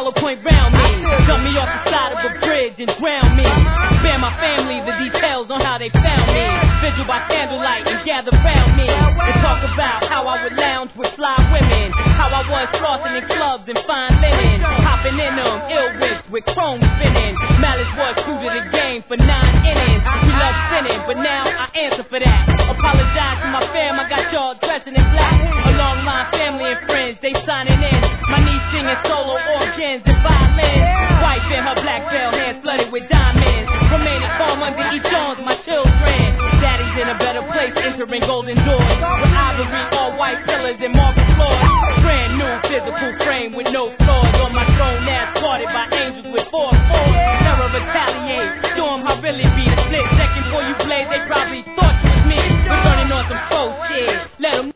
hollow point round me. Dump me off the side of a bridge and drown me. Spare my family the details on how they found me. Vigil by candlelight and gather round me. And talk about how I would lounge with fly women. How I was flossing in clubs and fine linen. Hopping in them, ill whips with chrome spinning. Malice was true to the game for 9 innings. We love sinning, but now I answer for that. Apologize to my fam, I got y'all dressing in black. A long line family and friends, they signing in. My niece singing solo organs and violins. Wife in her black veil, hands flooded with diamonds. Remaining calm under each arms, my children. Daddy's in a better place, entering golden doors. With ivory, all white pillars and marble floors. Brand new physical frame with no